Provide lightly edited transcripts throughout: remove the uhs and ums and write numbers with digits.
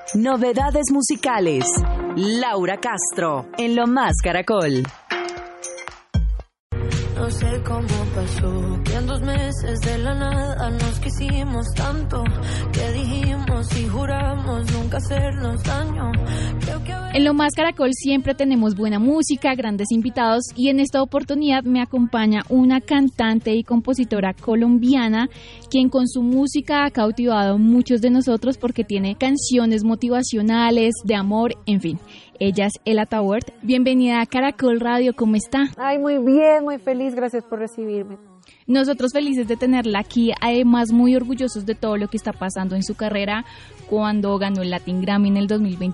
Novedades musicales. Laura Castro, en Lo Más Caracol. No sé cómo pasó, que en 2 meses de la nada nos quisimos tanto, que dijimos y juramos nunca hacernos daño. En Lo Más Caracol siempre tenemos buena música, grandes invitados, y en esta oportunidad me acompaña una cantante y compositora colombiana quien con su música ha cautivado a muchos de nosotros porque tiene canciones motivacionales, de amor, en fin. Ella es Ela Tawert. Bienvenida a Caracol Radio, ¿cómo está? Ay, muy bien, muy feliz, gracias por recibirme. Nosotros felices de tenerla aquí, además muy orgullosos de todo lo que está pasando en su carrera, cuando ganó el Latin Grammy en el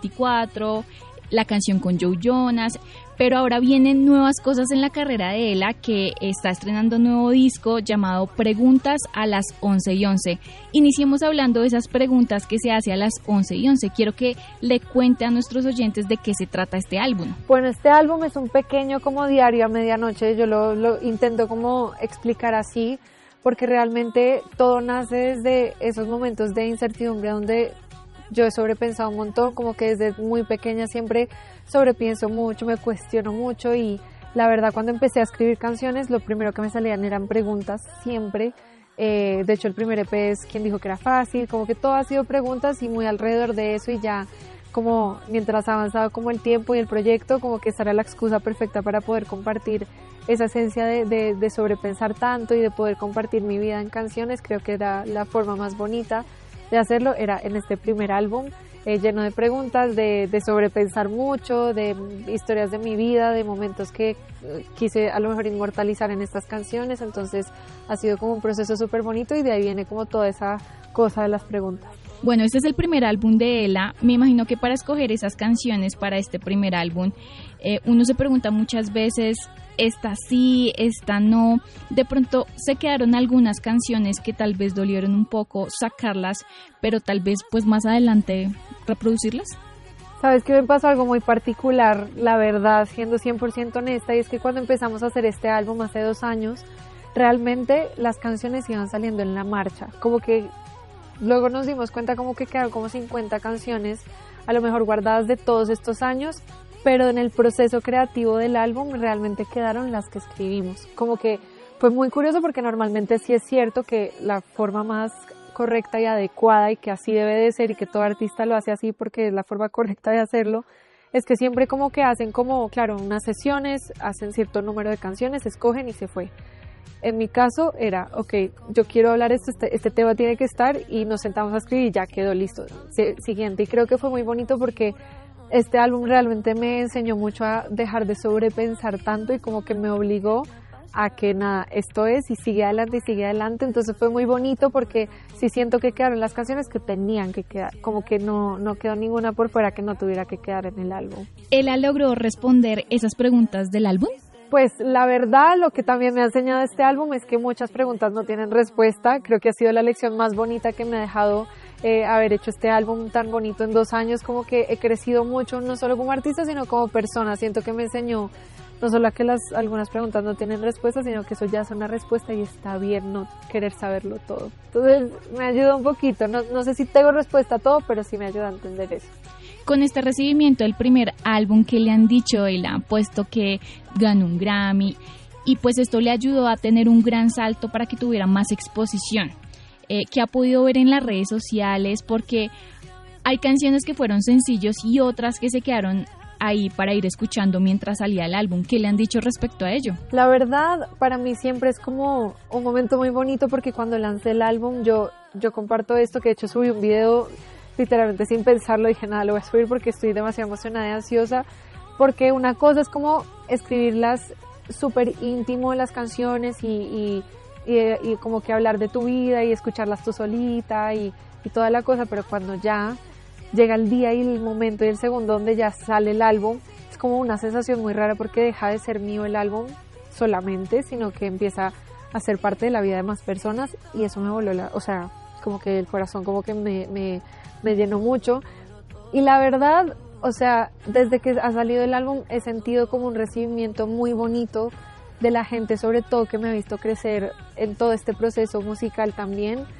2024, la canción con Joe Jonas, pero ahora vienen nuevas cosas en la carrera de Ela, que está estrenando un nuevo disco llamado Preguntas a las 11:11. Iniciemos hablando de esas preguntas que se hace a las 11:11. Quiero que le cuente a nuestros oyentes de qué se trata este álbum. Bueno, este álbum es un pequeño como diario a medianoche, yo lo intento como explicar así, porque realmente todo nace desde esos momentos de incertidumbre donde yo he sobrepensado un montón, como que desde muy pequeña siempre sobrepienso mucho, me cuestiono mucho, y la verdad cuando empecé a escribir canciones lo primero que me salían eran preguntas siempre. De hecho el primer EP es ¿Quién dijo que era fácil? Como que todo ha sido preguntas y muy alrededor de eso, y ya como mientras ha avanzado como el tiempo y el proyecto, como que esta era la excusa perfecta para poder compartir esa esencia de sobrepensar tanto y de poder compartir mi vida en canciones. Creo que era la forma más bonita de hacerlo, era en este primer álbum, lleno de preguntas, de sobrepensar mucho, de historias de mi vida, de momentos que quise a lo mejor inmortalizar en estas canciones. Entonces ha sido como un proceso súper bonito, y de ahí viene como toda esa cosa de las preguntas. Bueno, este es el primer álbum de Ela. Me imagino que para escoger esas canciones para este primer álbum, uno se pregunta muchas veces, esta sí, esta no. De pronto se quedaron algunas canciones que tal vez dolieron un poco sacarlas, pero tal vez pues más adelante reproducirlas. Sabes que me pasó algo muy particular, la verdad, siendo 100% honesta, y es que cuando empezamos a hacer este álbum hace 2 años, realmente las canciones iban saliendo en la marcha, como que luego nos dimos cuenta como que quedaron como 50 canciones a lo mejor guardadas de todos estos años, pero en el proceso creativo del álbum realmente quedaron las que escribimos. Como que fue muy curioso porque normalmente sí es cierto que la forma más correcta y adecuada, y que así debe de ser, y que todo artista lo hace así porque es la forma correcta de hacerlo, es que siempre como que hacen como, claro, unas sesiones, hacen cierto número de canciones, escogen y se fue. En mi caso era, ok, yo quiero hablar esto, este tema tiene que estar, y nos sentamos a escribir y ya quedó listo. Siguiente, y creo que fue muy bonito porque este álbum realmente me enseñó mucho a dejar de sobrepensar tanto, y como que me obligó a que nada, esto es, y sigue adelante y sigue adelante. Entonces fue muy bonito porque sí siento que quedaron las canciones que tenían que quedar, como que no quedó ninguna por fuera que no tuviera que quedar en el álbum. ¿Ela logró responder esas preguntas del álbum? Pues la verdad, lo que también me ha enseñado este álbum es que muchas preguntas no tienen respuesta. Creo que ha sido la lección más bonita que me ha dejado haber hecho este álbum tan bonito en 2 años. Como que he crecido mucho, no solo como artista, sino como persona. Siento que me enseñó no solo a que algunas preguntas no tienen respuesta, sino que eso ya es una respuesta y está bien no querer saberlo todo. Entonces me ayuda un poquito, no sé si tengo respuesta a todo, pero sí me ayuda a entender eso. Con este recibimiento del primer álbum, que le han dicho, Ela, puesto que ganó un Grammy, y pues esto le ayudó a tener un gran salto para que tuviera más exposición, que ha podido ver en las redes sociales, porque hay canciones que fueron sencillos y otras que se quedaron ahí para ir escuchando mientras salía el álbum. ¿Qué le han dicho respecto a ello? La verdad, para mí siempre es como un momento muy bonito, porque cuando lancé el álbum yo comparto esto, que de hecho subí un video literalmente sin pensarlo, dije nada, lo voy a subir porque estoy demasiado emocionada y ansiosa, porque una cosa es como escribirlas súper íntimo las canciones y como que hablar de tu vida y escucharlas tú solita y toda la cosa, pero cuando ya llega el día y el momento y el segundo donde ya sale el álbum, es como una sensación muy rara, porque deja de ser mío el álbum solamente, sino que empieza a ser parte de la vida de más personas, y eso me voló como que el corazón como que me llenó mucho. Y la verdad, o sea, desde que ha salido el álbum he sentido como un recibimiento muy bonito de la gente, sobre todo que me ha visto crecer en todo este proceso musical también,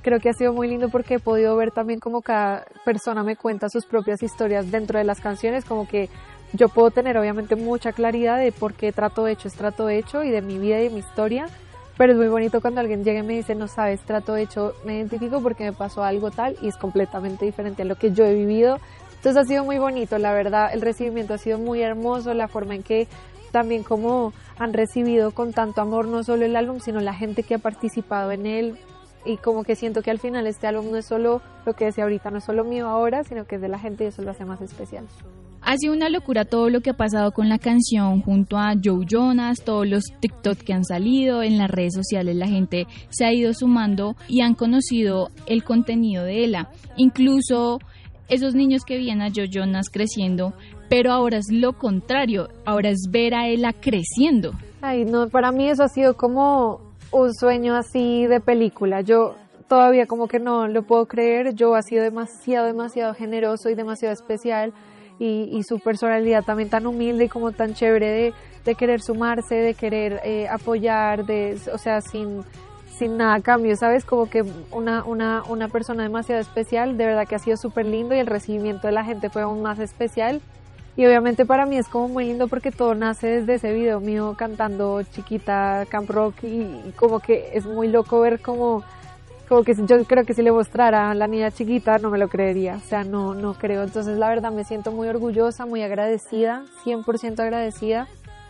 creo que ha sido muy lindo porque he podido ver también como cada persona me cuenta sus propias historias dentro de las canciones, como que yo puedo tener obviamente mucha claridad de por qué Trato Hecho es Trato Hecho y de mi vida y de mi historia, pero es muy bonito cuando alguien llega y me dice, no sabes, Trato Hecho, me identifico porque me pasó algo tal y es completamente diferente a lo que yo he vivido. Entonces ha sido muy bonito, la verdad, el recibimiento ha sido muy hermoso, la forma en que también como han recibido con tanto amor no solo el álbum, sino la gente que ha participado en él, y como que siento que al final este álbum no es solo lo que decía ahorita, no es solo mío ahora, sino que es de la gente y eso lo hace más especial. Ha sido una locura todo lo que ha pasado con la canción junto a Joe Jonas, todos los TikTok que han salido, en las redes sociales la gente se ha ido sumando y han conocido el contenido de Ela, incluso esos niños que veían a Joe Jonas creciendo, pero ahora es lo contrario, ahora es ver a Ela creciendo. Ay, no, para mí eso ha sido como un sueño así de película. Yo todavía como que no lo puedo creer. Joe ha sido demasiado generoso y demasiado especial y su personalidad también tan humilde y como tan chévere de querer sumarse, de querer apoyar, o sea, sin nada a cambio, ¿sabes? Como que una persona demasiado especial, de verdad que ha sido súper lindo y el recibimiento de la gente fue aún más especial. Y obviamente para mí es como muy lindo porque todo nace desde ese video mío cantando chiquita Camp Rock y como que es muy loco ver como que yo creo que si le mostrara a la niña chiquita no me lo creería, o sea, no creo. Entonces la verdad me siento muy orgullosa, muy agradecida, 100% agradecida.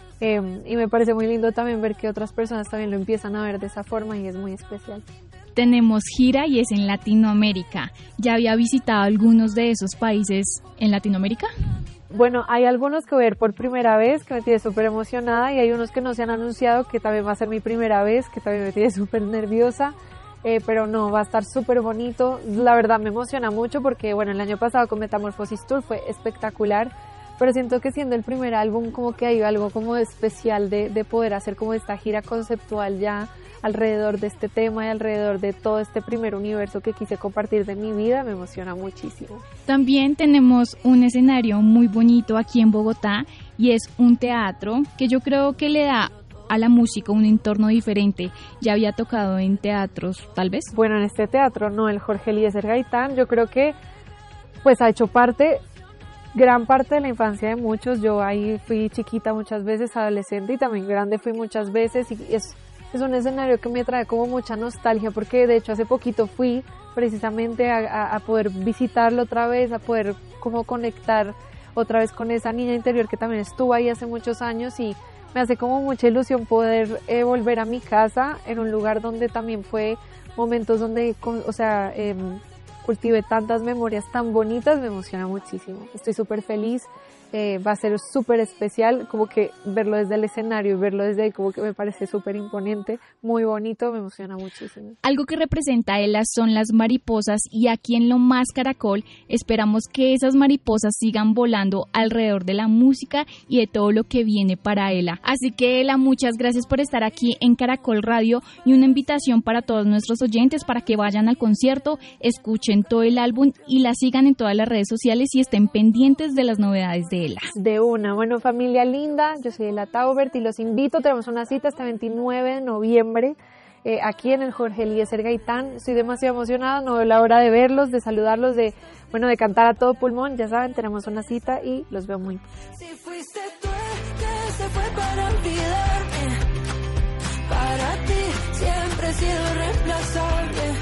Y me parece muy lindo también ver que otras personas también lo empiezan a ver de esa forma y es muy especial. Tenemos gira y es en Latinoamérica. ¿Ya había visitado algunos de esos países en Latinoamérica? Bueno, hay algunos que voy a ver por primera vez, que me tiene súper emocionada, y hay unos que no se han anunciado, que también va a ser mi primera vez, que también me tiene súper nerviosa, pero no, va a estar súper bonito. La verdad me emociona mucho porque, bueno, el año pasado con Metamorphosis Tour fue espectacular, pero siento que siendo el primer álbum como que hay algo como especial de poder hacer como esta gira conceptual ya alrededor de este tema y alrededor de todo este primer universo que quise compartir de mi vida. Me emociona muchísimo. También tenemos un escenario muy bonito aquí en Bogotá y es un teatro que yo creo que le da a la música un entorno diferente. ¿Ya había tocado en teatros tal vez? Bueno, en este teatro no, el Jorge Eliezer Gaitán, yo creo que pues ha hecho gran parte de la infancia de muchos. Yo ahí fui chiquita muchas veces, adolescente, y también grande fui muchas veces, y es un escenario que me trae como mucha nostalgia porque de hecho hace poquito fui precisamente a poder visitarlo otra vez, a poder como conectar otra vez con esa niña interior que también estuvo ahí hace muchos años, y me hace como mucha ilusión poder volver a mi casa en un lugar donde también fue momentos donde, o sea, cultivé tantas memorias tan bonitas. Me emociona muchísimo, estoy súper feliz. Va a ser súper especial, como que verlo desde el escenario y verlo desde ahí como que me parece súper imponente, muy bonito, me emociona muchísimo. Algo que representa a Ela son las mariposas, y aquí en Lo Más Caracol esperamos que esas mariposas sigan volando alrededor de la música y de todo lo que viene para Ela. Así que Ela, muchas gracias por estar aquí en Caracol Radio, y una invitación para todos nuestros oyentes para que vayan al concierto, escuchen todo el álbum y la sigan en todas las redes sociales y estén pendientes de las novedades de Ela. De una. Bueno, familia linda, yo soy Ela Taubert y los invito, tenemos una cita este 29 de noviembre aquí en el Jorge Eliezer Gaitán. Estoy demasiado emocionada, no veo la hora de verlos, de saludarlos, de cantar a todo pulmón. Ya saben, tenemos una cita y los veo muy pronto. Si fuiste tú el que se fue para olvidarme, para ti siempre he sido reemplazable.